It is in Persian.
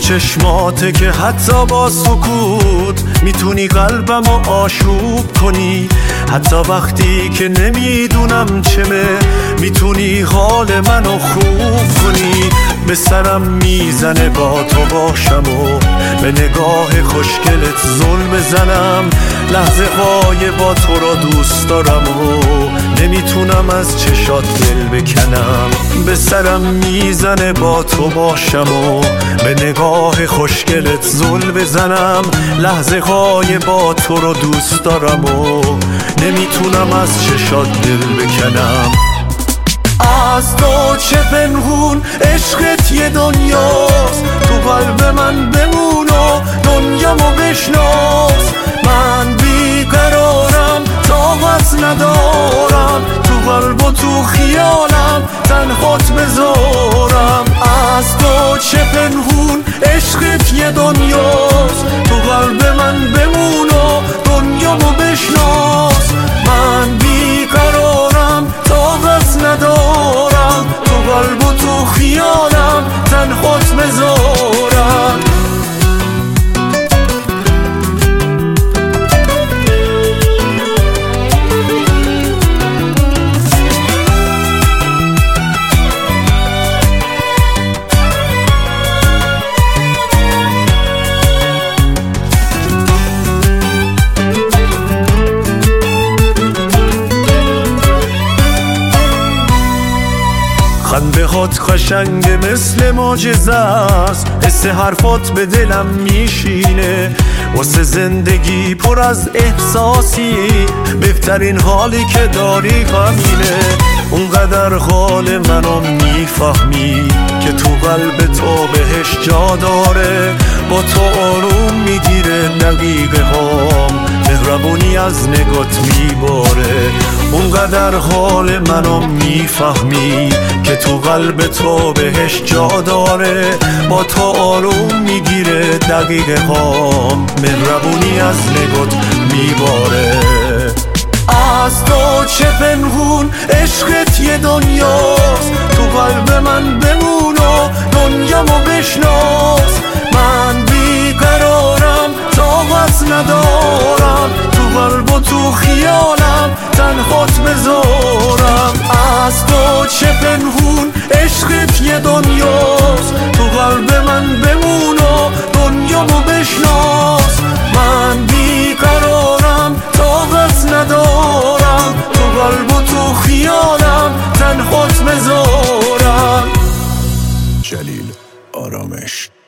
چشماته که حتی با سکوت میتونی قلبمو آشوب کنی، حتی وقتی که نمیدونم چمه میتونی حال منو خوب کنی. به سرم میزنه با تو باشم و به نگاه خوشگلت ظلم بزنم، لحظه های با تو را دوست دارم و نمیتونم از چشات دل بکنم. به سرم میزنه با تو باشم و به نگاه خوشگلت ظلم بزنم، لحظه های با تو را دوست دارم و نمیتونم از چشات دل بکنم. از تو چه پنهون عشقت یه دنیاست، تو قلب من بمون و دنیامو بشناس. من بیقرارم طاقت ندارم، تو قلب و تو خیالم تنهات بذارم. از تو چه پنهون عشقت یه دنیاست، تو قلب من بمون و دنیامو بشناس. من بیقرارم طاقت ندارم، تو قلب و تو خیالم تنهات بذارم. خنده هات قشنگه مثل معجزه است، حس حرفات به دلم میشینه. واسه زندگی پر از احساسی، بهترین حالی که داری همینه. اونقدر حال منو میفهمی که تو قلب تو بهش جا داره. با تو آروم میگیره دقیقه هام، مهربونی از نگات میباره. اونقدر حال منو میفهمی که تو قلب تو بهش جا داره. با تو آروم میگیره دقیقه هام، مهربونی از نگات میباره. از تو چه پنهون عشقت یه دنیاست، تو قلب من بمون و دنیامو بشناس. من بیقرارم طاقت ندارم، تو قلب و تو خیالم تنهات بذارم. از تو چه پنهون عشقت یه دنیاست، تو قلب من بمون و دنیامو بشناس. من بیقرارم طاقت ندارم، تو قلب و تو خیالم تنهات بذارم. جلیل آرامش.